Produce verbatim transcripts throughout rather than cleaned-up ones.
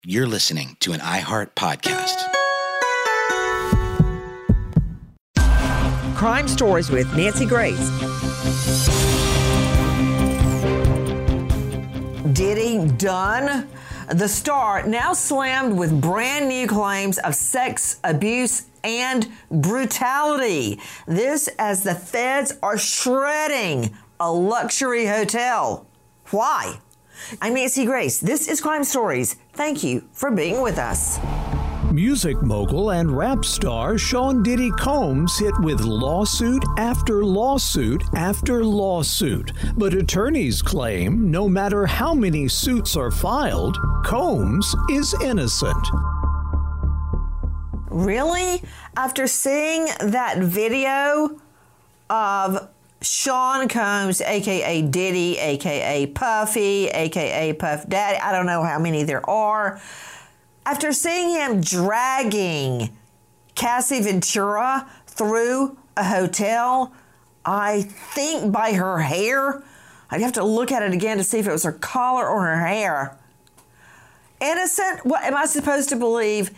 You're listening to an iHeart podcast. Crime Stories with Nancy Grace. Diddy done? The star now slammed with brand new claims of sex abuse and brutality. This as the feds are shredding a luxury hotel. Why? I'm Nancy Grace. This is Crime Stories. Thank you for being with us. Music mogul and rap star Sean Diddy Combs hit with lawsuit after lawsuit after lawsuit. But attorneys claim no matter how many suits are filed, Combs is innocent. Really? After seeing that video of Sean Combs, a k a. Diddy, a k a. Puffy, a k a. Puff Daddy, I don't know how many there are. After seeing him dragging Cassie Ventura through a hotel, I think by her hair, I'd have to look at it again to see if it was her collar or her hair. Innocent? What am I supposed to believe?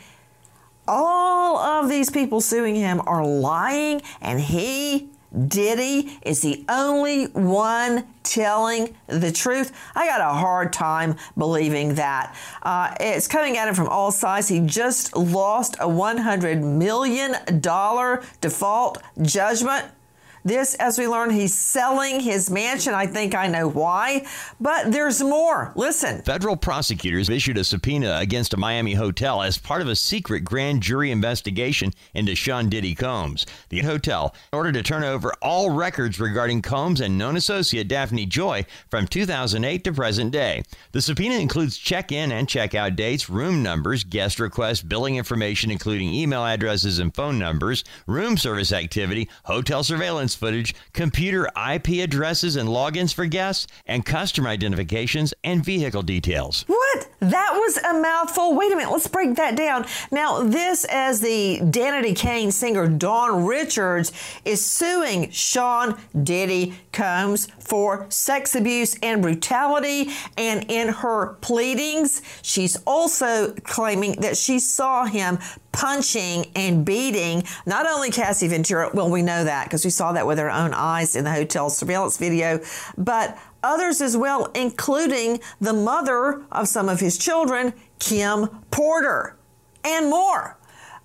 All of these people suing him are lying, and he, Diddy, is the only one telling the truth. I got a hard time believing that. Uh, it's coming at him from all sides. He just lost a one hundred million dollars default judgment. This, as we learn, he's selling his mansion. I think I know why, but there's more. Listen. Federal prosecutors issued a subpoena against a Miami hotel as part of a secret grand jury investigation into Sean Diddy Combs. The hotel ordered to turn over all records regarding Combs and known associate Daphne Joy from two thousand eight to present day. The subpoena includes check-in and check-out dates, room numbers, guest requests, billing information, including email addresses and phone numbers, room service activity, hotel surveillance footage, computer I P addresses and logins for guests, and customer identifications and vehicle details. What? That was a mouthful. Wait a minute. Let's break that down. Now, this as the Danity Kane singer Dawn Richards is suing Sean Diddy Combs for sex abuse and brutality. And in her pleadings, she's also claiming that she saw him punching and beating not only Cassie Ventura, well, we know that because we saw that with our own eyes in the hotel surveillance video, but others as well, including the mother of some of his children, Kim Porter, and more.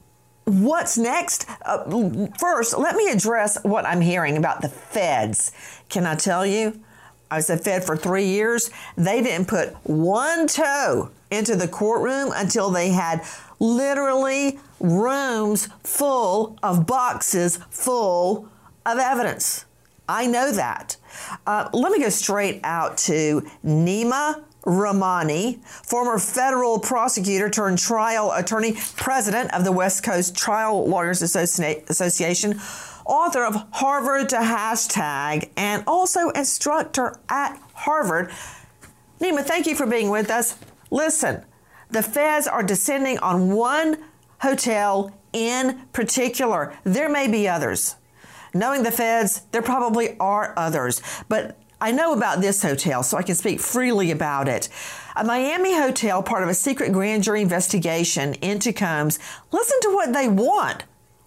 What's next? Uh, first, let me address what I'm hearing about the feds. Can I tell you? I was a Fed for three years. They didn't put one toe into the courtroom until they had literally rooms full of boxes full of evidence. I know that. Uh, let me go straight out to Nima Rahmani, former federal prosecutor turned trial attorney, president of the West Coast Trial Lawyers Associ- Association, author of Harvard to Hashtag, and also instructor at Harvard. Nima, thank you for being with us. Listen, the feds are descending on one hotel in particular. There may be others. Knowing the feds, there probably are others. But I know about this hotel, so I can speak freely about it. A Miami hotel, part of a secret grand jury investigation into Combs. Listen to what they want.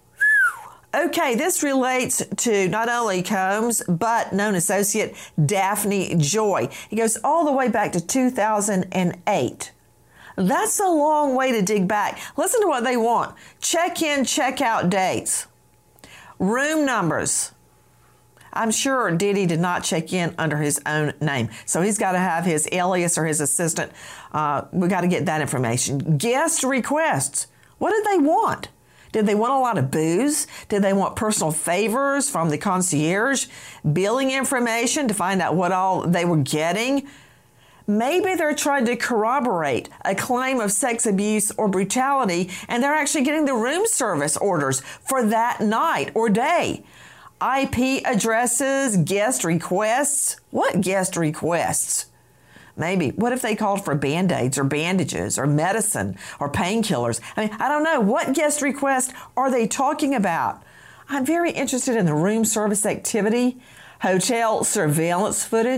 Okay, this relates to not only Combs, but known associate Daphne Joy. It goes all the way back to two thousand eight. That's a long way to dig back. Listen to what they want. Check-in, check-out dates. Room numbers. I'm sure Diddy did not check in under his own name, so he's got to have his alias or his assistant. Uh, we got to get that information. Guest requests. What did they want? Did they want a lot of booze? Did they want personal favors from the concierge? Billing information to find out what all they were getting? Maybe they're trying to corroborate a claim of sex abuse or brutality, and they're actually getting the room service orders for that night or day. I P addresses, guest requests. What guest requests? Maybe. What if they called for Band-Aids or bandages or medicine or painkillers? I mean, I don't know. What guest request are they talking about? I'm very interested in the room service activity, hotel surveillance footage,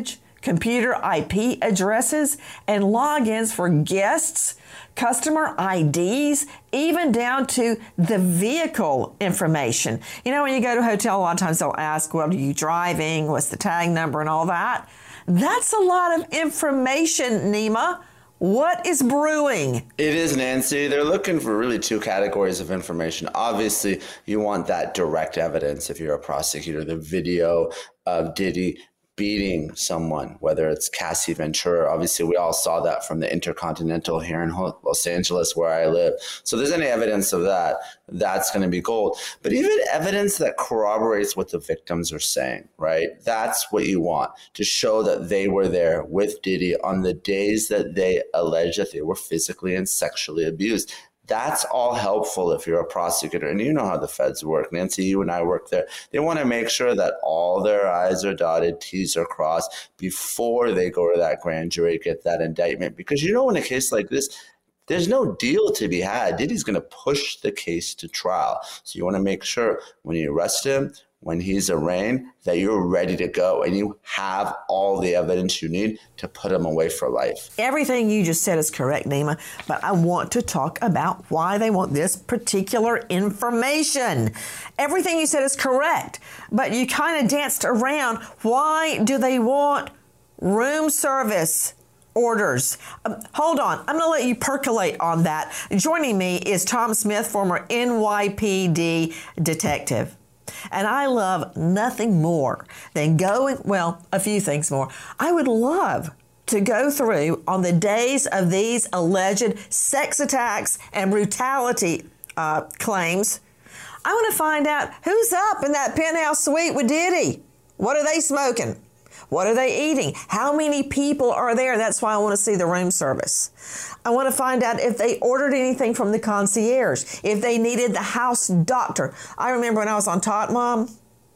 computer I P addresses, and logins for guests, customer I Ds, even down to the vehicle information. You know, when you go to a hotel, a lot of times they'll ask, what are you driving? What's the tag number and all that? That's a lot of information, Nima. What is brewing? It is, Nancy. They're looking for really two categories of information. Obviously, you want that direct evidence if you're a prosecutor, the video of Diddy beating someone, whether it's Cassie Ventura. Obviously, we all saw that from the Intercontinental here in Los Angeles, where I live. So there's any evidence of that, that's going to be gold. But even evidence that corroborates what the victims are saying, right? That's what you want, to show that they were there with Diddy on the days that they allege that they were physically and sexually abused. That's all helpful if you're a prosecutor. And you know how the feds work. Nancy, you and I work there. They want to make sure that all their I's are dotted, T's are crossed before they go to that grand jury, get that indictment. Because you know, in a case like this, there's no deal to be had. Diddy's going to push the case to trial. So you want to make sure when you arrest him, when he's arraigned, that you're ready to go and you have all the evidence you need to put him away for life. Everything you just said is correct, Nima, but I want to talk about why they want this particular information. Everything you said is correct, but you kind of danced around. Why do they want room service orders? Um, hold on. I'm going to let you percolate on that. Joining me is Tom Smith, former N Y P D detective. And I love nothing more than going, well, a few things more. I would love to go through on the days of these alleged sex attacks and brutality uh, claims. I want to find out who's up in that penthouse suite with Diddy. What are they smoking? What are they eating? How many people are there? That's why I want to see the room service. I want to find out if they ordered anything from the concierge, if they needed the house doctor. I remember when I was on Tot Mom,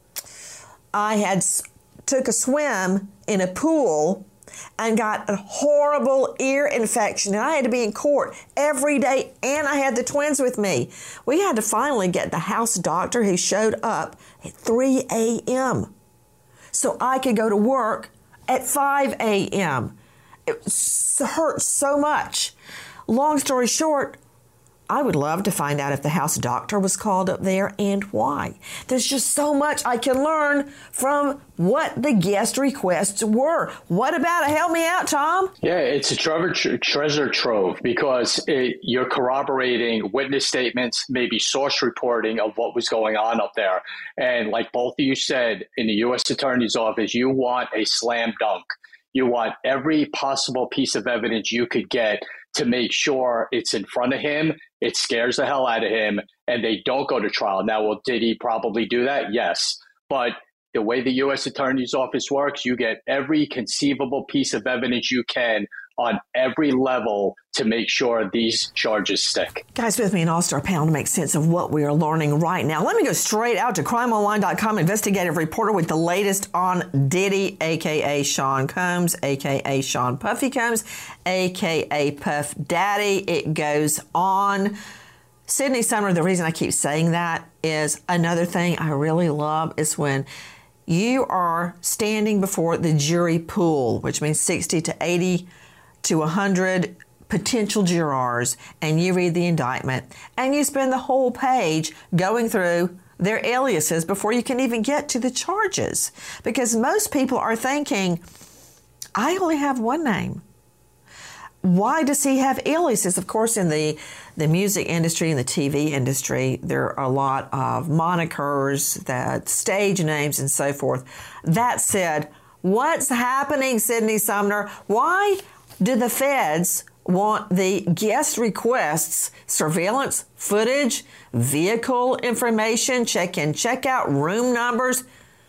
I had took a swim in a pool and got a horrible ear infection, and I had to be in court every day, and I had the twins with me. We had to finally get the house doctor who showed up at three a.m. so I could go to work at five a.m. It hurt so much. Long story short, I would love to find out if the house doctor was called up there and why. There's just so much I can learn from what the guest requests were. What about it? Help me out, Tom. Yeah, it's a treasure, treasure trove because it, you're corroborating witness statements, maybe source reporting of what was going on up there. And like both of you said, in the U S Attorney's Office, you want a slam dunk. You want every possible piece of evidence you could get to make sure it's in front of him, it scares the hell out of him, and they don't go to trial. Now, well, did he probably do that? Yes. But the way the U S Attorney's Office works, you get every conceivable piece of evidence you can on every level to make sure these charges stick. Guys, with me in All-Star Panel to make sense of what we are learning right now. Let me go straight out to crime online dot com investigative reporter with the latest on Diddy, a k a. Sean Combs, a k a. Sean Puffy Combs, a k a. Puff Daddy. It goes on. Sydney Sumner, the reason I keep saying that is another thing I really love is when you are standing before the jury pool, which means sixty to eighty to one hundred potential jurors, and you read the indictment, and you spend the whole page going through their aliases before you can even get to the charges. Because most people are thinking, I only have one name. Why does he have aliases? Of course, in the, the music industry and the T V industry, there are a lot of monikers, that stage names, and so forth. That said, what's happening, Sydney Sumner? Why do the feds want the guest requests, surveillance footage, vehicle information, check-in, check-out, room numbers?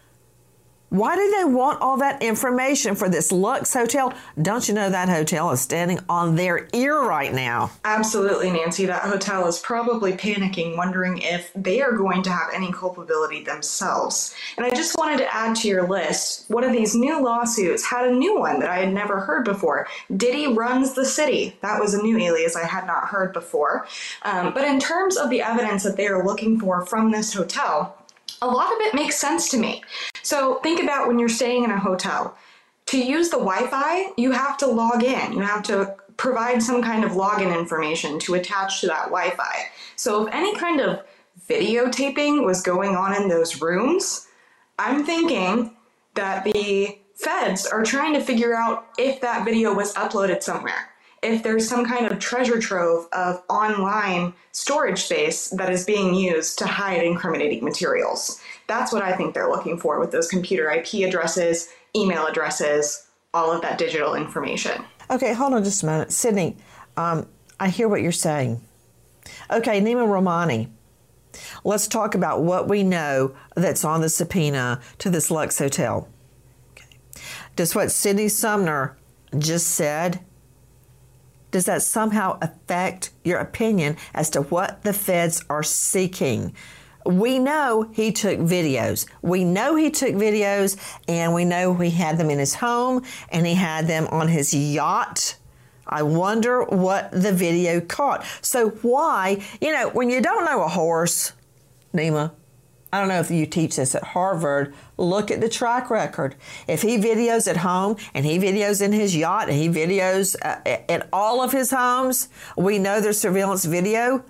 Why do they want all that information for this Lux hotel? Don't you know that hotel is standing on their ear right now? Absolutely, Nancy. That hotel is probably panicking, wondering if they are going to have any culpability themselves. And I just wanted to add to your list, one of these new lawsuits had a new one that I had never heard before. Diddy Runs the City. That was a new alias I had not heard before. Um, but in terms of the evidence that they are looking for from this hotel, a lot of it makes sense to me. So think about when you're staying in a hotel. to use the Wi-Fi, you have to log in. You have to provide some kind of login information to attach to that Wi-Fi. So if any kind of videotaping was going on in those rooms, I'm thinking that the feds are trying to figure out if that video was uploaded somewhere, if there's some kind of treasure trove of online storage space that is being used to hide incriminating materials. That's what I think they're looking for with those computer I P addresses, email addresses, all of that digital information. Okay, hold on just a minute. Sydney, um, I hear what you're saying. Okay, Nima Rahmani, let's talk about what we know that's on the subpoena to this Lux Hotel. Okay. Does what Sydney Sumner just said, does that somehow affect your opinion as to what the feds are seeking? We know he took videos. We know he took videos, and we know he had them in his home, and he had them on his yacht. I wonder what the video caught. So why, you know, when you don't know a horse, Nima, I don't know if you teach this at Harvard, look at the track record. If he videos at home and he videos in his yacht and he videos uh, at all of his homes, we know there's surveillance video.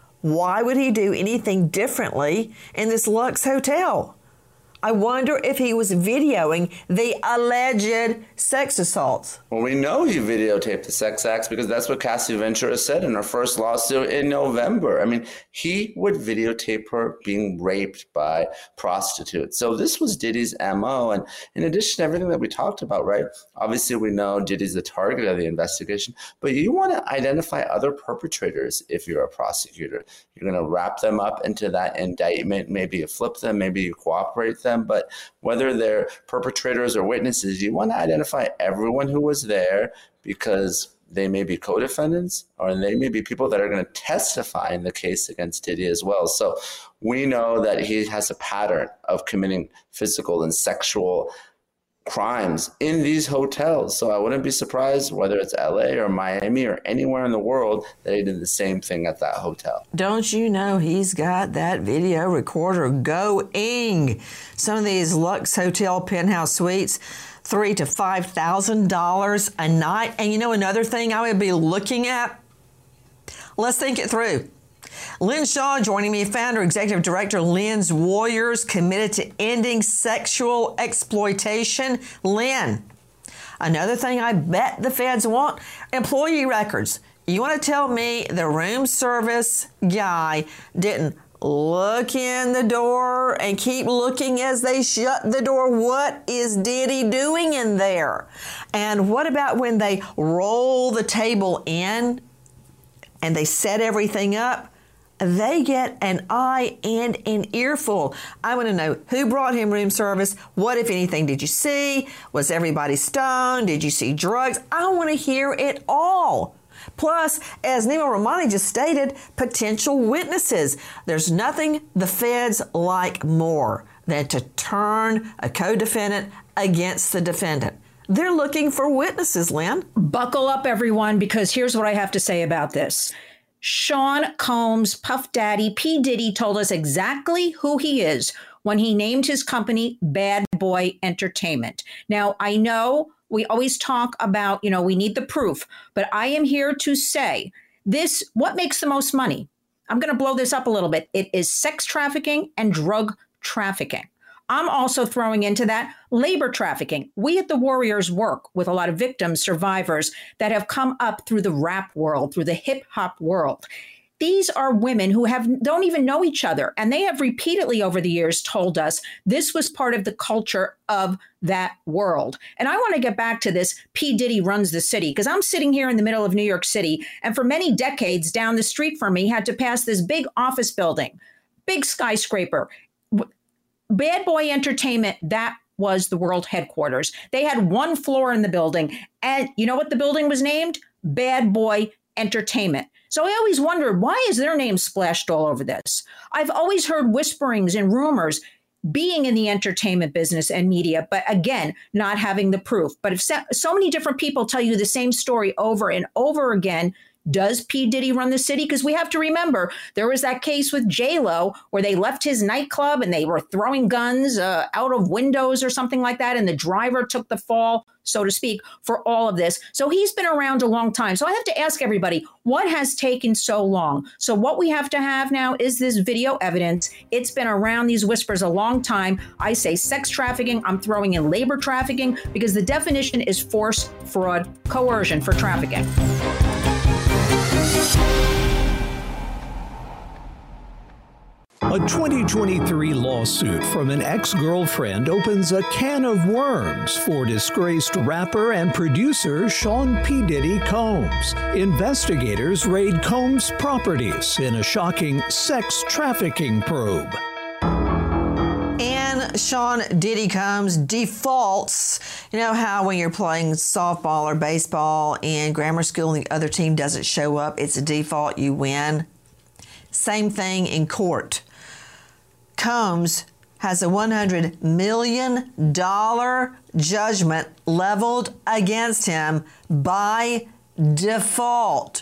Why would he do anything differently in this Lux Hotel? I wonder if he was videoing the alleged sex assaults. Well, we know he videotaped the sex acts because that's what Cassie Ventura said in her first lawsuit in November. I mean, he would videotape her being raped by prostitutes. So this was Diddy's M O. And in addition to everything that we talked about, right? Obviously, we know Diddy's the target of the investigation, but you want to identify other perpetrators if you're a prosecutor. You're going to wrap them up into that indictment. Maybe you flip them, maybe you cooperate them. But whether they're perpetrators or witnesses, you want to identify everyone who was there because they may be co-defendants or they may be people that are going to testify in the case against Diddy as well. So we know that he has a pattern of committing physical and sexual crimes in these hotels. So I wouldn't be surprised whether it's L A or Miami or anywhere in the world that he did the same thing at that hotel. Don't you know he's got that video recorder going? Some of these Lux Hotel penthouse suites, three to five thousand dollars a night. And you know another thing I would be looking at? Let's think it through. Lynn Shaw joining me, founder, executive director, Lynn's Warriors, committed to ending sexual exploitation. Lynn, another thing I bet the feds want, employee records. You want to tell me the room service guy didn't look in the door and keep looking as they shut the door? What is Diddy doing in there? And what about when they roll the table in and they set everything up? They get an eye and an earful. I want to know who brought him room service. What, if anything, did you see? Was everybody stoned? Did you see drugs? I want to hear it all. Plus, as Nima Rahmani just stated, potential witnesses. There's nothing the feds like more than to turn a co-defendant against the defendant. They're looking for witnesses, Lynn. Buckle up, everyone, because here's what I have to say about this. Sean Combs, Puff Daddy, P. Diddy told us exactly who he is when he named his company Bad Boy Entertainment. Now, I know we always talk about, you know, we need the proof, but I am here to say this, what makes the most money? I'm going to blow this up a little bit. It is sex trafficking and drug trafficking. I'm also throwing into that labor trafficking. We at the Warriors work with a lot of victims, survivors that have come up through the rap world, through the hip hop world. These are women who have don't even know each other. And they have repeatedly over the years told us this was part of the culture of that world. And I want to get back to this P. Diddy runs the city, because I'm sitting here in the middle of New York City. And for many decades down the street from me had to pass this big office building, big skyscraper. Bad Boy Entertainment, that was the world headquarters. They had one floor in the building. And you know what the building was named? Bad Boy Entertainment. So I always wondered, why is their name splashed all over this? I've always heard whisperings and rumors being in the entertainment business and media, but again, not having the proof. But if so, so many different people tell you the same story over and over again, Does P. Diddy run the city? Because we have to remember, there was that case with J-Lo where they left his nightclub and they were throwing guns uh, out of windows or something like that, and the driver took the fall, so to speak, for all of this. So he's been around a long time. So I have to ask everybody, what has taken so long? So what we have to have now is this video evidence. It's been around these whispers a long time. I say sex trafficking. I'm throwing in labor trafficking because the definition is force, fraud, coercion for trafficking. A twenty twenty-three lawsuit from an ex-girlfriend opens a can of worms for disgraced rapper and producer Sean P. Diddy Combs. Investigators raid Combs' properties in a shocking sex trafficking probe. And Sean Diddy Combs defaults. You know how when you're playing softball or baseball in grammar school and the other team doesn't show up, it's a default, you win? Same thing in court. Combs has a one hundred million dollars judgment leveled against him by default.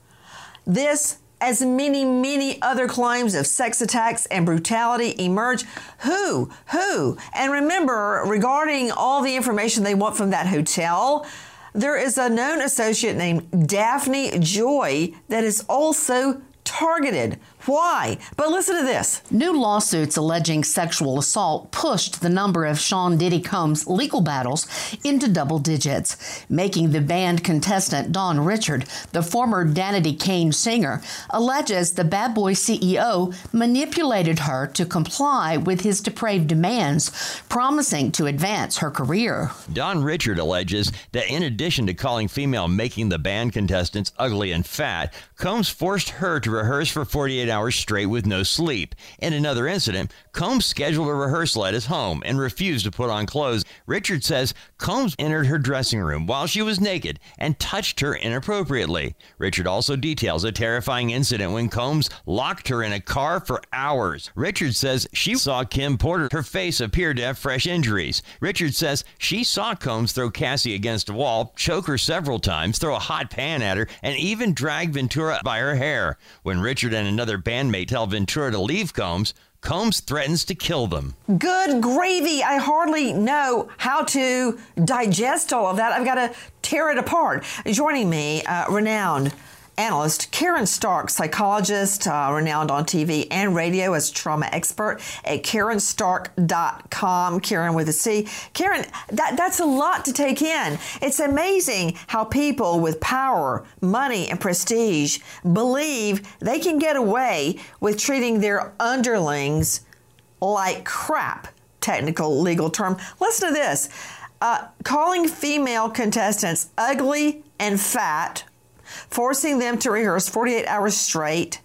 This, as many, many other claims of sex attacks and brutality emerge. Who? Who? And remember, regarding all the information they want from that hotel, there is a known associate named Daphne Joy that is also targeted. Why? But listen to this. New lawsuits alleging sexual assault pushed the number of Sean Diddy Combs' legal battles into double digits, making the band contestant Dawn Richard, the former Danity Kane singer, alleges the Bad Boy C E O manipulated her to comply with his depraved demands, promising to advance her career. Dawn Richard alleges that in addition to calling female Making the Band contestants ugly and fat, Combs forced her to rehearse for forty-eight hours straight with no sleep. In another incident, Combs scheduled a rehearsal at his home and refused to put on clothes. Richard says Combs entered her dressing room while she was naked and touched her inappropriately. Richard also details a terrifying incident when Combs locked her in a car for hours. Richard says she saw Kim Porter. Her face appeared to have fresh injuries. Richard says she saw Combs throw Cassie against a wall, choke her several times, throw a hot pan at her, and even drag Ventura by her hair. When Richard and another bandmate tell Ventura to leave Combs, Combs threatens to kill them. Good gravy. I hardly know how to digest all of that. I've got to tear it apart. Joining me, uh, renowned analyst Karen Stark, psychologist, uh, renowned on T V and radio as a trauma expert at Karen Stark dot com. Karen with a C. Karen, that, that's a lot to take in. It's amazing how people with power, money, and prestige believe they can get away with treating their underlings like crap. Technical legal term. Listen to this. Uh, calling female contestants ugly and fat, forcing them to rehearse forty-eight hours straight,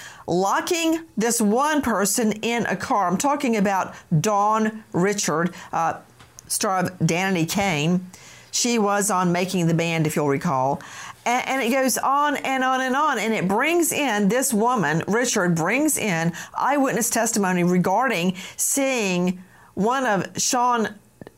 locking this one person in a car. I'm talking about Dawn Richard, uh, star of Danity Kane. She was on Making the Band, if you'll recall. And, and it goes on and on and on. And it brings in, this woman, Richard, brings in eyewitness testimony regarding seeing one of Sean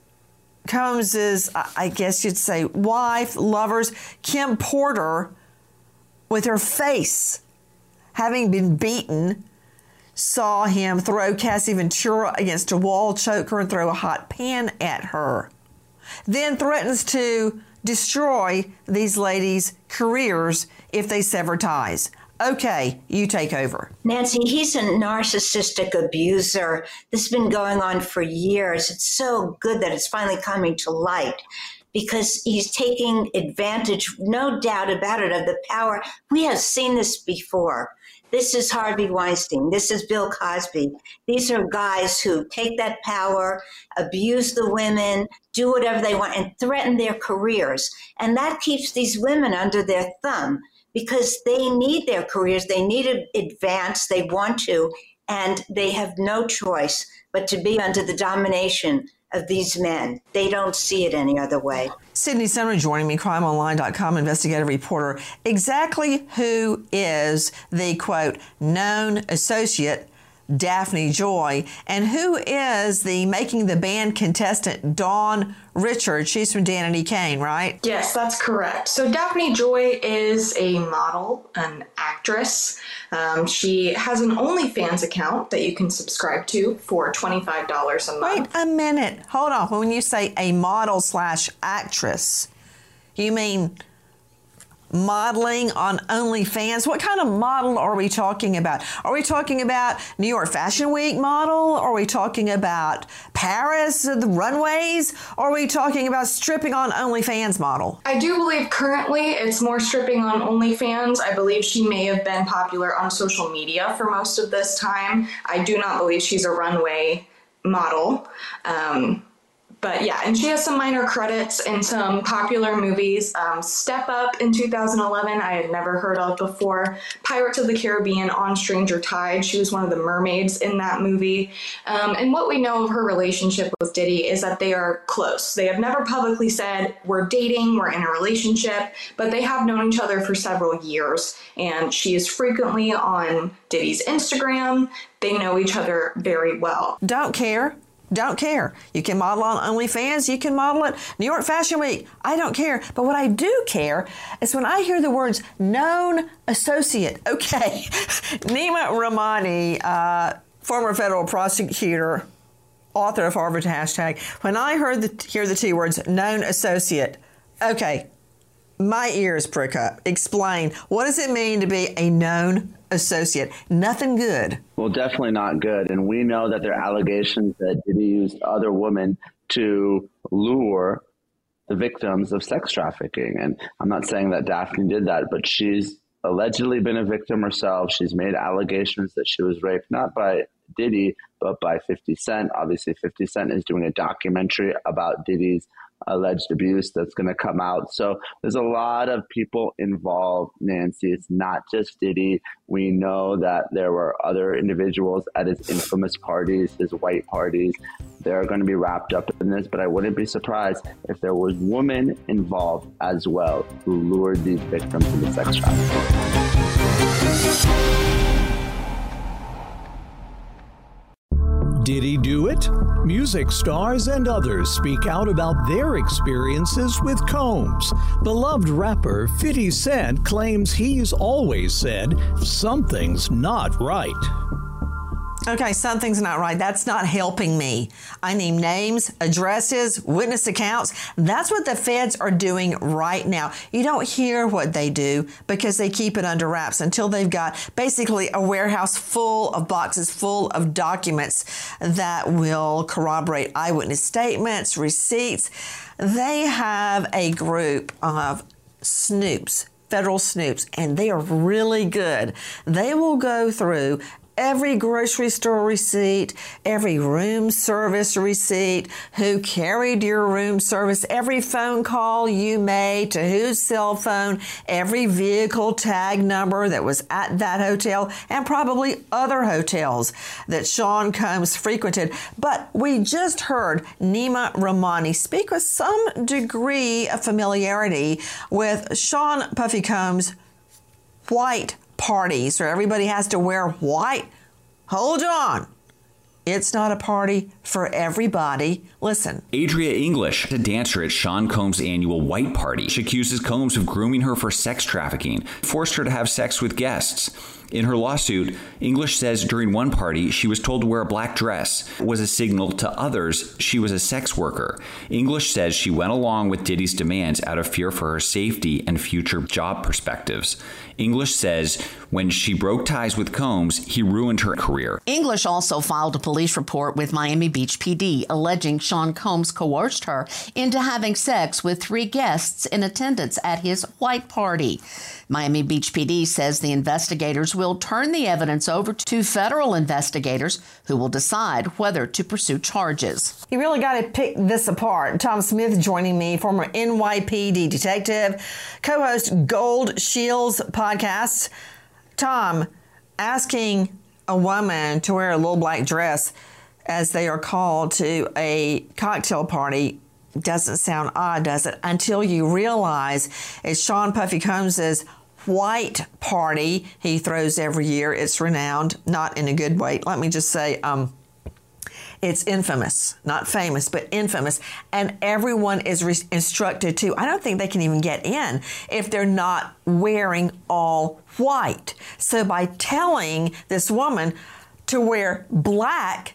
Combs's, I guess you'd say, wife, lovers, Kim Porter, with her face having been beaten, saw him throw Cassie Ventura against a wall, choke her, and throw a hot pan at her. Then threatens to destroy these ladies' careers if they sever ties. Okay, you take over. Nancy, he's a narcissistic abuser. This has been going on for years. It's so good that it's finally coming to light because he's taking advantage, no doubt about it, of the power. We have seen this before. This is Harvey Weinstein. This is Bill Cosby. These are guys who take that power, abuse the women, do whatever they want, and threaten their careers. And that keeps these women under their thumb, because they need their careers, they need to advance, they want to, and they have no choice but to be under the domination of these men. They don't see it any other way. Sydney Sumner joining me, crime online dot com investigative reporter. Exactly who is the, quote, known associate Daphne Joy. And who is the Making the Band contestant Dawn Richards? She's from Danity Kane, right? Yes, that's correct. So Daphne Joy is a model, an actress. Um, she has an OnlyFans account that you can subscribe to for twenty-five dollars a month. Wait a minute. Hold on. When you say a model slash actress, you mean modeling on OnlyFans? What kind of model are we talking about? Are we talking about New York Fashion Week model? Are we talking about Paris, the runways? Or are we talking about stripping on OnlyFans model? I do believe currently it's more stripping on OnlyFans. I believe she may have been popular on social media for most of this time. I do not believe she's a runway model. Um, But yeah, and she has some minor credits in some popular movies. Um, Step Up in two thousand eleven, I had never heard of before. Pirates of the Caribbean, On Stranger Tides, she was one of the mermaids in that movie. Um, and what we know of her relationship with Diddy is that they are close. They have never publicly said, we're dating, we're in a relationship, but they have known each other for several years. And she is frequently on Diddy's Instagram. They know each other very well. Don't care. Don't care. You can model on OnlyFans. You can model at New York Fashion Week. I don't care. But what I do care is when I hear the words known associate. Okay. Nima Rahmani, uh, former federal prosecutor, author of Harvard Hashtag. When I heard the, hear the two words known associate, okay, my ears prick up. Explain. What does it mean to be a known associate? Nothing good. Well, definitely not good. And we know that there are allegations that Diddy used other women to lure the victims of sex trafficking. And I'm not saying that Daphne did that, but she's allegedly been a victim herself. She's made allegations that she was raped, not by Diddy, but by fifty Cent. Obviously, fifty Cent is doing a documentary about Diddy's alleged abuse that's going to come out. So there's a lot of people involved, Nancy. It's not just Diddy. We know that there were other individuals at his infamous parties, his white parties. They're going to be wrapped up in this, but I wouldn't be surprised if there was women involved as well who lured these victims into sex trafficking. Did he do it? Music stars and others speak out about their experiences with Combs. Beloved rapper fifty Cent claims he's always said something's not right. Okay, something's not right. That's not helping me. I need names, addresses, witness accounts. That's what the feds are doing right now. You don't hear what they do because they keep it under wraps until they've got basically a warehouse full of boxes full of documents that will corroborate eyewitness statements, receipts. They have a group of snoops, federal snoops, and they are really good. They will go through every grocery store receipt, every room service receipt, who carried your room service, every phone call you made, to whose cell phone, every vehicle tag number that was at that hotel, and probably other hotels that Sean Combs frequented. But we just heard Nima Rahmani speak with some degree of familiarity with Sean Puffy Combs' white parties where everybody has to wear white. Hold on. It's not a party for everybody. Listen. Adria English, a dancer at Sean Combs' annual white party. She accuses Combs of grooming her for sex trafficking, forced her to have sex with guests. In her lawsuit, English says during one party, she was told to wear a black dress was a signal to others she was a sex worker. English says she went along with Diddy's demands out of fear for her safety and future job perspectives. English says when she broke ties with Combs, he ruined her career. English also filed a police report with Miami Beach P D alleging Sean Combs coerced her into having sex with three guests in attendance at his white party. Miami Beach P D says the investigators will turn the evidence over to federal investigators who will decide whether to pursue charges. You really got to pick this apart. Tom Smith joining me, former N Y P D detective, co-host Gold Shields podcast. Tom, asking a woman to wear a little black dress, as they are called, to a cocktail party doesn't sound odd, does it? Until you realize it's Sean Puffy Combs' white party he throws every year. It's renowned, not in a good way. Let me just say, um, it's infamous, not famous, but infamous. And everyone is re- instructed to, I don't think they can even get in if they're not wearing all white. So by telling this woman to wear black,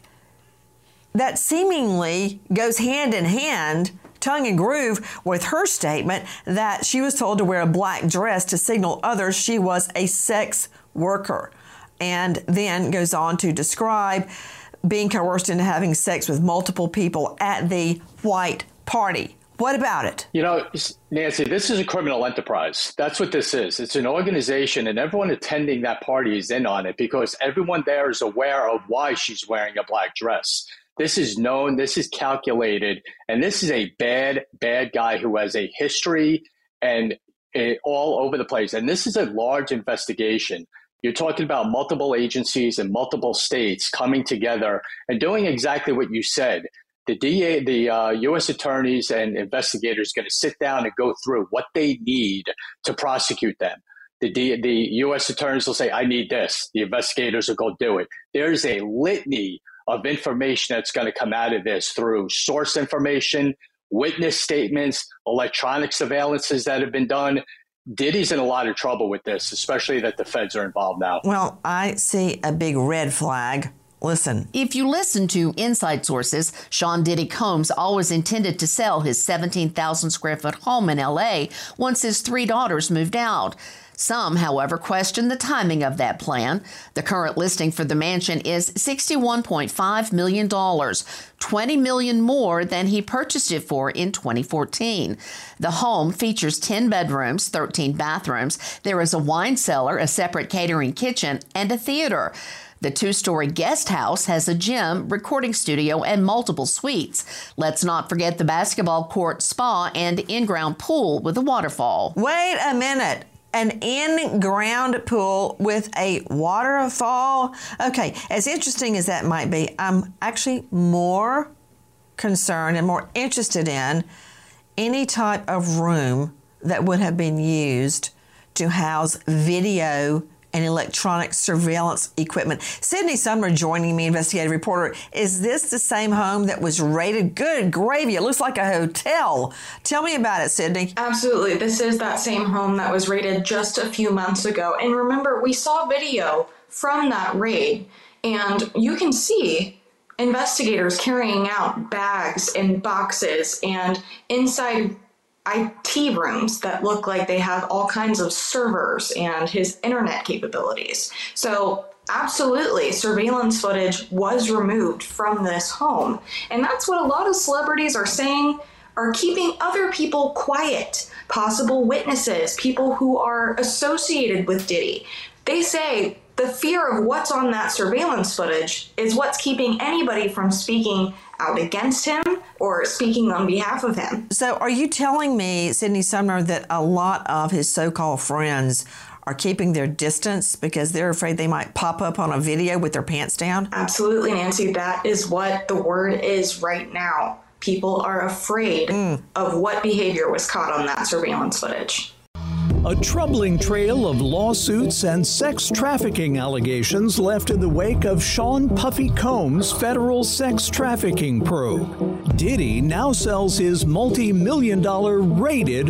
that seemingly goes hand in hand, tongue and groove, with her statement that she was told to wear a black dress to signal others she was a sex worker. And then goes on to describe being coerced into having sex with multiple people at the white party. What about it? You know, Nancy, this is a criminal enterprise. That's what this is. It's an organization, and everyone attending that party is in on it because everyone there is aware of why she's wearing a black dress. This is known, this is calculated, and this is a bad, bad guy who has a history and uh, all over the place. And this is a large investigation. You're talking about multiple agencies in multiple states coming together and doing exactly what you said. The D A, the uh, U S attorneys and investigators are going to sit down and go through what they need to prosecute them. The, D, the U S attorneys will say, I need this. The investigators will go do it. There's a litany of information that's going to come out of this through source information, witness statements, electronic surveillances that have been done. Diddy's in a lot of trouble with this, especially that the feds are involved now. Well, I see a big red flag. Listen. If you listen to inside sources, Sean Diddy Combs always intended to sell his seventeen thousand square foot home in L A once his three daughters moved out. Some, however, question the timing of that plan. The current listing for the mansion is sixty-one point five million dollars, twenty million dollars more than he purchased it for in twenty fourteen. The home features ten bedrooms, thirteen bathrooms. There is a wine cellar, a separate catering kitchen, and a theater. The two-story guest house has a gym, recording studio, and multiple suites. Let's not forget the basketball court, spa, and in-ground pool with a waterfall. Wait a minute. An in-ground pool with a waterfall? Okay, as interesting as that might be, I'm actually more concerned and more interested in any type of room that would have been used to house video and electronic surveillance equipment. Sydney Sumner joining me, investigative reporter. Is this the same home that was raided? Good gravy. It looks like a hotel. Tell me about it, Sydney. Absolutely. This is that same home that was raided just a few months ago. And remember, we saw video from that raid, and you can see investigators carrying out bags and boxes and inside I T rooms that look like they have all kinds of servers and his internet capabilities. So absolutely, surveillance footage was removed from this home. And that's what a lot of celebrities are saying are keeping other people quiet, possible witnesses, people who are associated with Diddy. They say the fear of what's on that surveillance footage is what's keeping anybody from speaking out against him or speaking on behalf of him. So are you telling me, Sydney Sumner, that a lot of his so-called friends are keeping their distance because they're afraid they might pop up on a video with their pants down? Absolutely, Nancy. That is what the word is right now. People are afraid mm. of what behavior was caught on that surveillance footage. A troubling trail of lawsuits and sex trafficking allegations left in the wake of Sean Puffy Combs' federal sex trafficking probe. Diddy now sells his multi-million dollar raided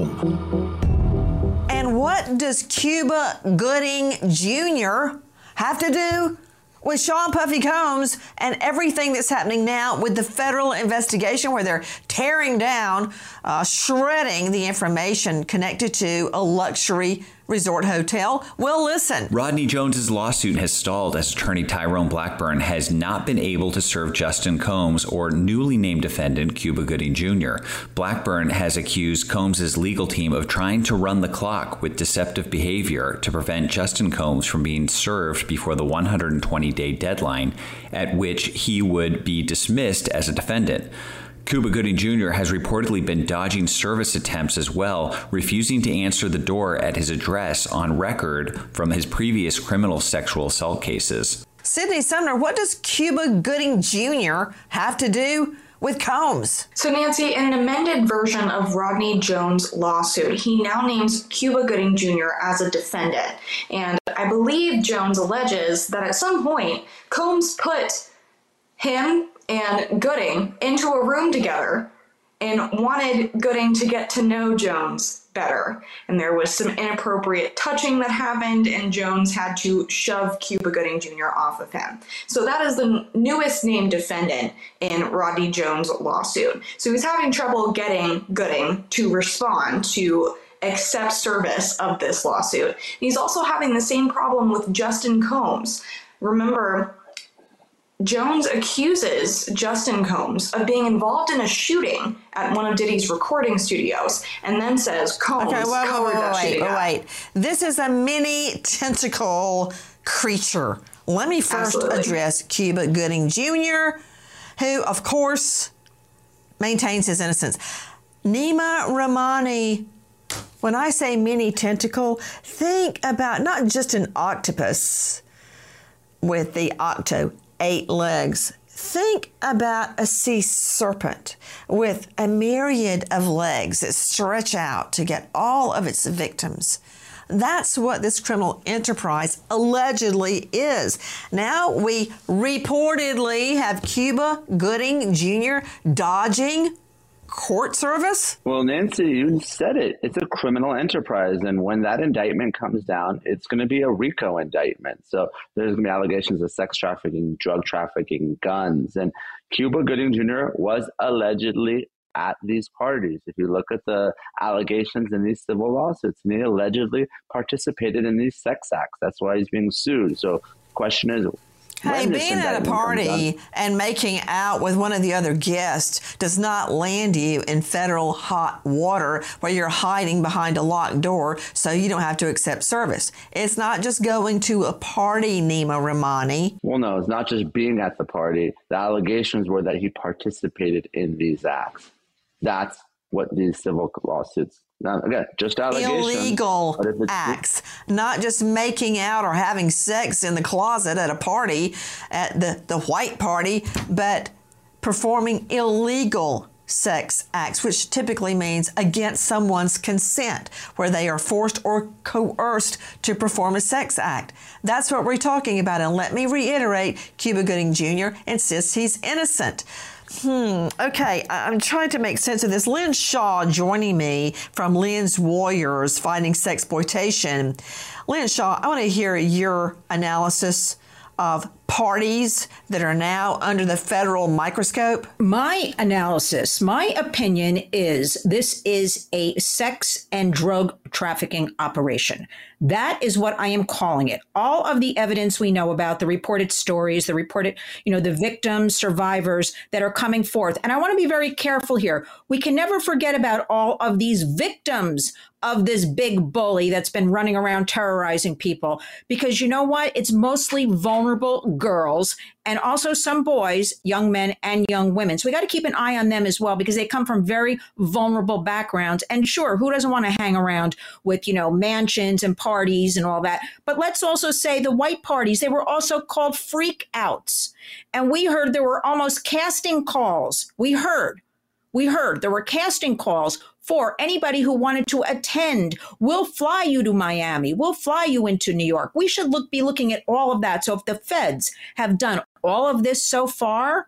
home. And what does Cuba Gooding Junior have to do with Sean Puffy Combs and everything that's happening now with the federal investigation where they're tearing down, uh, shredding the information connected to a luxury resort hotel? Well, listen. Rodney Jones's lawsuit has stalled as attorney Tyrone Blackburn has not been able to serve Justin Combs or newly named defendant Cuba Gooding Junior Blackburn has accused Combs's legal team of trying to run the clock with deceptive behavior to prevent Justin Combs from being served before the one hundred twenty day deadline at which he would be dismissed as a defendant. Cuba Gooding Junior has reportedly been dodging service attempts as well, refusing to answer the door at his address on record from his previous criminal sexual assault cases. Sydney Sumner, what does Cuba Gooding Junior have to do with Combs? So, Nancy, in an amended version of Rodney Jones' lawsuit, he now names Cuba Gooding Junior as a defendant. And I believe Jones alleges that at some point, Combs put him and Gooding into a room together and wanted Gooding to get to know Jones better. And there was some inappropriate touching that happened, and Jones had to shove Cuba Gooding Junior off of him. So that is the newest named defendant in Rodney Jones' lawsuit. So he's having trouble getting Gooding to respond to accept service of this lawsuit. He's also having the same problem with Justin Combs. Remember, Jones accuses Justin Combs of being involved in a shooting at one of Diddy's recording studios, and then says Combs okay, wait, covered wait, that wait, shooting. wait, wait. This is a mini tentacle creature. Let me first Absolutely. address Cuba Gooding Junior, who, of course, maintains his innocence. Nima Rahmani, when I say mini tentacle, think about not just an octopus with the octo, eight legs. Think about a sea serpent with a myriad of legs that stretch out to get all of its victims. That's what this criminal enterprise allegedly is. Now we reportedly have Cuba Gooding Junior dodging court service? Well, Nancy, you said it. It's a criminal enterprise. And when that indictment comes down, it's going to be a RICO indictment. So there's going to be allegations of sex trafficking, drug trafficking, guns. And Cuba Gooding Junior was allegedly at these parties. If you look at the allegations in these civil lawsuits, and he allegedly participated in these sex acts. That's why he's being sued. So the question is, hey, being at a party and making out with one of the other guests does not land you in federal hot water where you're hiding behind a locked door so you don't have to accept service. It's not just going to a party, Nima Rahmani. Well, no, it's not just being at the party. The allegations were that he participated in these acts. That's what these civil lawsuits. Now, again, just allegations. Illegal acts, not just making out or having sex in the closet at a party, at the, the white party, but performing illegal sex acts, which typically means against someone's consent, where they are forced or coerced to perform a sex act. That's what we're talking about. And let me reiterate, Cuba Gooding Junior insists he's innocent. Hmm. Okay. I'm trying to make sense of this. Lynn Shaw joining me from Lynn's Warriors Fighting Sexploitation. Lynn Shaw, I want to hear your analysis of parties that are now under the federal microscope. My analysis, my opinion is this is a sex and drug trafficking operation. That is what I am calling it. All of the evidence we know about, the reported stories, the reported, you know, the victims, survivors that are coming forth. And I want to be very careful here. We can never forget about all of these victims of this big bully that's been running around terrorizing people. Because you know what? It's mostly vulnerable girls and also some boys, young men and young women. So we got to keep an eye on them as well, because they come from very vulnerable backgrounds. And sure, who doesn't want to hang around with, you know, mansions and parties and all that? But let's also say the white parties, they were also called freak outs. And we heard there were almost casting calls. We heard, we heard there were casting calls for anybody who wanted to attend. We'll fly you to Miami. We'll fly you into New York. We should look be looking at all of that. So if the feds have done all of this so far,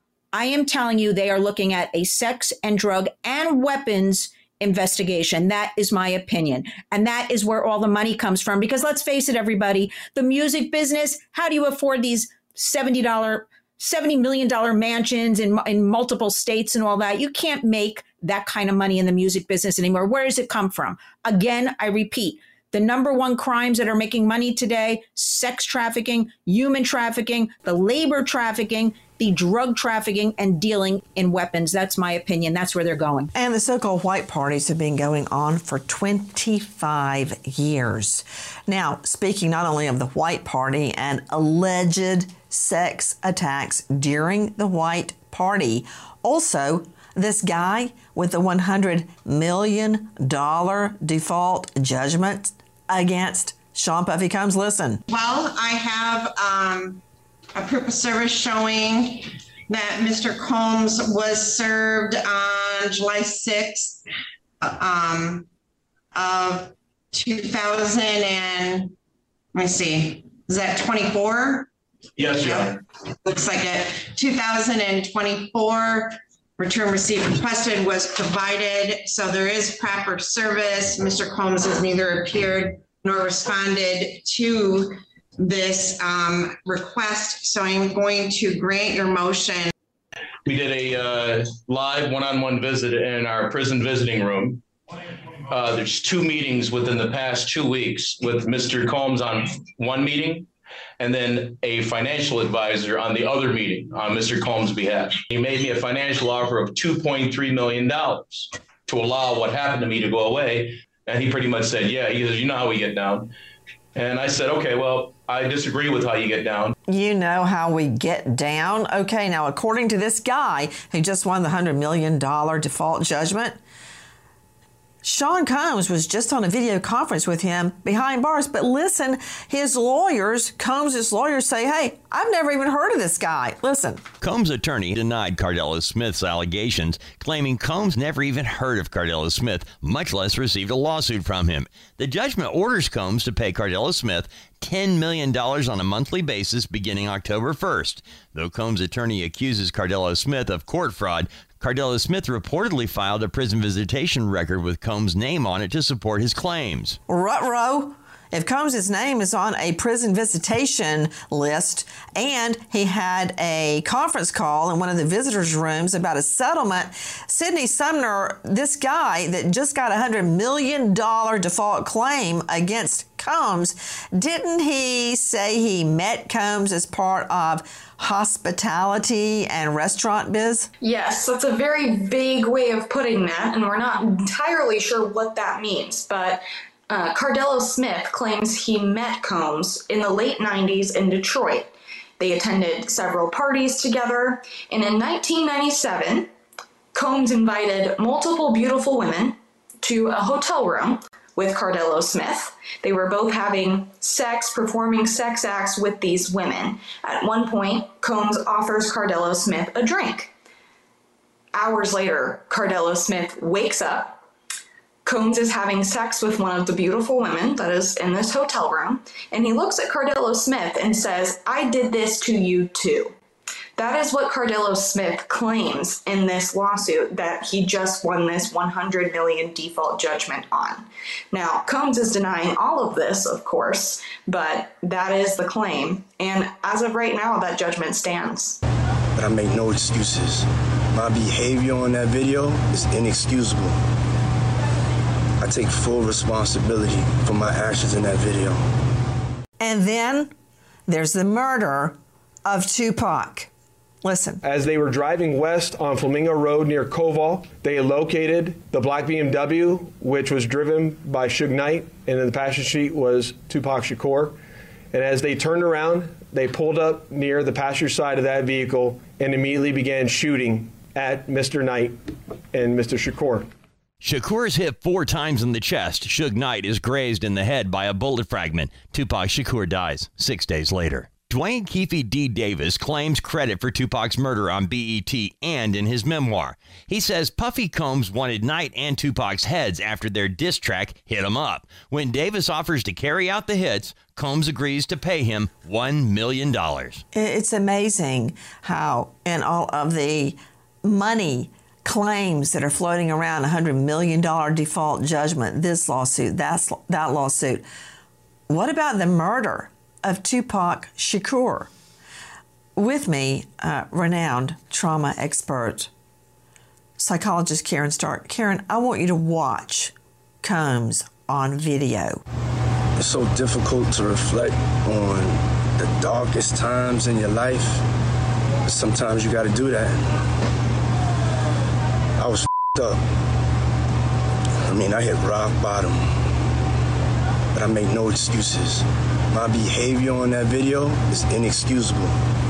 I am telling you they are looking at a sex and drug and weapons investigation. That is my opinion. And that is where all the money comes from. Because let's face it, everybody, the music business, how do you afford these seventy dollars, seventy million dollars mansions in, in multiple states and all that? You can't make that kind of money in the music business anymore. Where does it come from? Again, I repeat, the number one crimes that are making money today, sex trafficking, human trafficking, the labor trafficking, the drug trafficking, and dealing in weapons. That's my opinion. That's where they're going. And the so-called white parties have been going on for twenty-five years. Now, speaking not only of the white party and alleged sex attacks during the white party, also this guy with the one hundred million dollars default judgment against Sean Puffy Combs. Listen. Well, I have um, a proof of service showing that Mister Combs was served on July sixth um, of two thousand and, let me see, is that twenty-four? Yes, yeah. Looks like it. two thousand twenty-four, return receipt requested was provided. So there is proper service. Mister Combs has neither appeared nor responded to this um, request. So I'm going to grant your motion. We did a uh, live one-on-one visit in our prison visiting room. Uh, there's two meetings within the past two weeks with Mister Combs on one meeting, and then a financial advisor on the other meeting on Mister Combs' behalf. He made me a financial offer of two point three million dollars to allow what happened to me to go away. And he pretty much said, yeah, he says, you know how we get down. And I said, okay, well, I disagree with how you get down. You know how we get down? Okay, now, according to this guy who just won the one hundred million dollars default judgment, Sean Combs was just on a video conference with him behind bars. But listen, his lawyers, Combs' lawyers say, hey, I've never even heard of this guy. Listen. Combs' attorney denied Cardella Smith's allegations, claiming Combs never even heard of Cardella Smith, much less received a lawsuit from him. The judgment orders Combs to pay Cardella Smith ten million dollars on a monthly basis beginning October first. Though Combs' attorney accuses Cardella Smith of court fraud, Cardella Smith reportedly filed a prison visitation record with Combs' name on it to support his claims. Ruh-roh. If Combs' name is on a prison visitation list and he had a conference call in one of the visitors' rooms about a settlement, Sidney Sumner, this guy that just got a one hundred million dollars default claim against Combs, didn't he say he met Combs as part of hospitality and restaurant biz? Yes, that's a very vague way of putting that, and we're not entirely sure what that means, but Uh, Cardella Smith claims he met Combs in the late nineties in Detroit. They attended several parties together, and in nineteen ninety-seven, Combs invited multiple beautiful women to a hotel room with Cardella Smith. They were both having sex, performing sex acts with these women. At one point, Combs offers Cardella Smith a drink. Hours later, Cardella Smith wakes up. Combs is having sex with one of the beautiful women that is in this hotel room, and he looks at Cardella Smith and says, I did this to you too. That is what Cardella Smith claims in this lawsuit that he just won this one hundred million dollars default judgment on. Now, Combs is denying all of this, of course, but that is the claim, and as of right now, that judgment stands. But I make no excuses. My behavior on that video is inexcusable. I take full responsibility for my actions in that video. And then there's the murder of Tupac. Listen. As they were driving west on Flamingo Road near Koval, they located the black B M W, which was driven by Suge Knight, and in the passenger seat was Tupac Shakur. And as they turned around, they pulled up near the passenger side of that vehicle and immediately began shooting at Mister Knight and Mister Shakur. Shakur is hit four times in the chest. Suge Knight is grazed in the head by a bullet fragment. Tupac Shakur dies six days later. Dwayne Keefe D. Davis claims credit for Tupac's murder on B E T and in his memoir. He says Puffy Combs wanted Knight and Tupac's heads after their diss track Hit 'Em Up. When Davis offers to carry out the hits, Combs agrees to pay him one million dollars. It's amazing how in all of the money claims that are floating around, one hundred million dollars default judgment, this lawsuit, that's, that lawsuit. What about the murder of Tupac Shakur? With me, uh, renowned trauma expert, psychologist Karen Stark. Karen, I want you to watch Combs on video. It's so difficult to reflect on the darkest times in your life. Sometimes you got to do that. I was f***ed up. I mean, I hit rock bottom. But I make no excuses. My behavior on that video is inexcusable.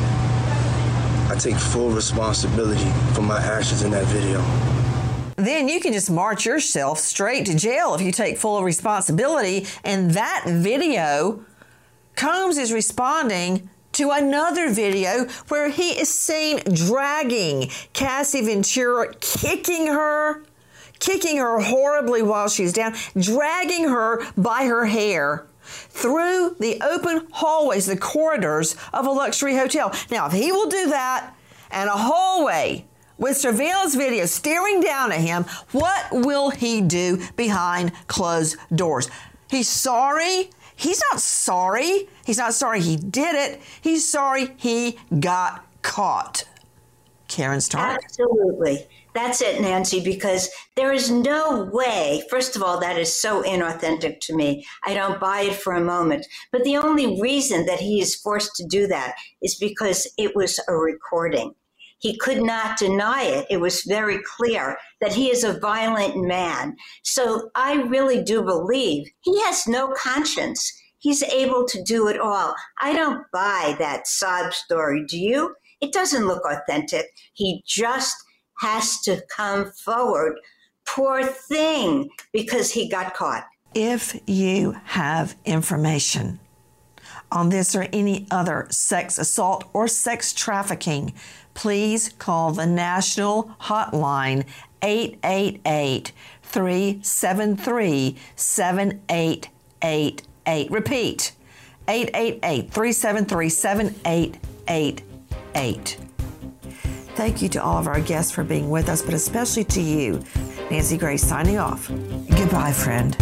I take full responsibility for my actions in that video. Then you can just march yourself straight to jail if you take full responsibility. In that video, Combs is responding to another video where he is seen dragging Cassie Ventura, kicking her, kicking her horribly while she's down, dragging her by her hair through the open hallways, the corridors of a luxury hotel. Now, if he will do that and a hallway with surveillance video staring down at him, what will he do behind closed doors? He's sorry. He's not sorry. He's not sorry he did it. He's sorry he got caught. Karen Stark. Absolutely. That's it, Nancy, because there is no way, first of all, that is so inauthentic to me. I don't buy it for a moment. But the only reason that he is forced to do that is because it was a recording. He could not deny it. It was very clear that he is a violent man. So I really do believe he has no conscience. He's able to do it all. I don't buy that sob story. Do you? It doesn't look authentic. He just has to come forward. Poor thing, because he got caught. If you have information on this or any other sex assault or sex trafficking, please call the national hotline eight eight eight, three seven three, seven eight eight eight. Repeat, eight eight eight, three seven three, seven eight eight eight. Thank you to all of our guests for being with us, but especially to you. Nancy Grace signing off. Goodbye, friend.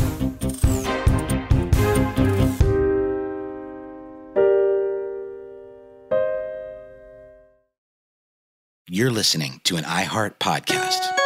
You're listening to an iHeart podcast.